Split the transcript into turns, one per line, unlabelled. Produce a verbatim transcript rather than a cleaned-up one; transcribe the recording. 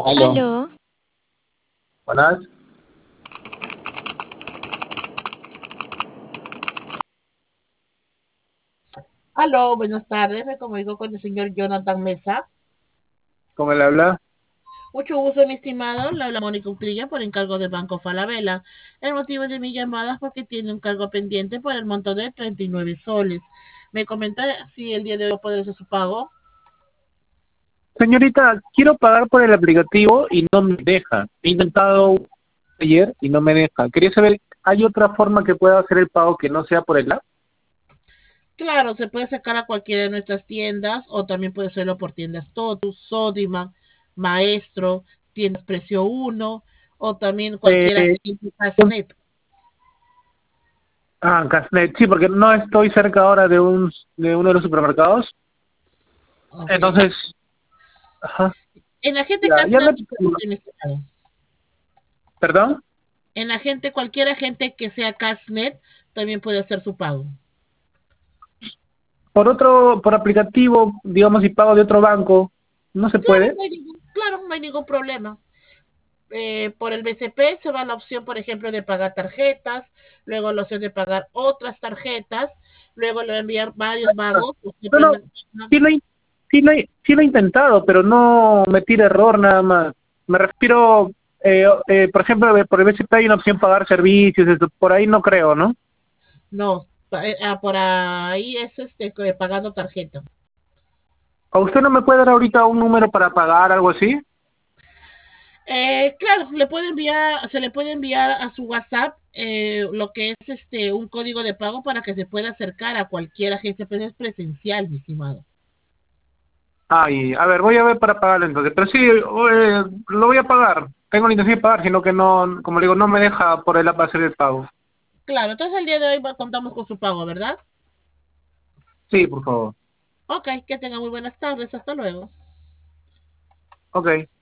Aló,
Aló,
buenas.
Aló, buenas tardes. Me comunico con el señor Jonathan Mesa.
¿Cómo le habla?
Mucho gusto, mi estimado. Le habla Mónica Utrilla por encargo del Banco Falabella. El motivo de mi llamada es porque tiene un cargo pendiente por el monto de treinta y nueve soles. Me comenta si el día de hoy puede hacer su pago.
Señorita, quiero pagar por el aplicativo y no me deja. He intentado ayer y no me deja. Quería saber, ¿hay otra forma que pueda hacer el pago que no sea por el app?
Claro, se puede sacar a cualquiera de nuestras tiendas o también puede hacerlo por tiendas Totus, Sodimac, Maestro, tiendas Precio Uno o también cualquiera
Eh,
Net.
ah, Casnet, sí, porque no estoy cerca ahora de un de uno de los supermercados.
Ok.
Entonces, ajá,
En agente
ya, ya
Casnet,
le...
mi estimado.
¿Perdón?
En agente, cualquier agente que sea Cashnet también puede hacer su pago.
Por otro, por aplicativo, digamos, si pago de otro banco, ¿no se
Claro,
puede?
no hay ningún, claro, no hay ningún problema. Eh, por el B C P se va la opción, por ejemplo, de pagar tarjetas, luego la opción de pagar otras tarjetas, luego le va a enviar varios pagos. Usted
No, no,
puede-
sí lo, he- sí lo, he- sí lo he intentado, pero no me tira error nada más. Me refiero, eh, eh, por ejemplo, eh, por el B C P hay una opción pagar servicios, eso, por ahí no creo, ¿no?
No, pa- eh, ah, por ahí es este que pagando tarjeta.
¿A usted no me puede dar ahorita un número para pagar, algo así?
Eh, claro, le puede enviar, se le puede enviar a su WhatsApp eh, lo que es este un código de pago para que se pueda acercar a cualquier agencia, pero es presencial, mi estimado.
Ay, a ver, voy a ver para pagarlo entonces. Pero sí, eh, lo voy a pagar. Tengo la intención de pagar, sino que no, como le digo, no me deja por el app hacer el pago.
Claro, entonces el día de hoy va- contamos con su pago, ¿verdad?
Sí, por favor.
Ok, que tenga muy buenas tardes, hasta luego.
Ok.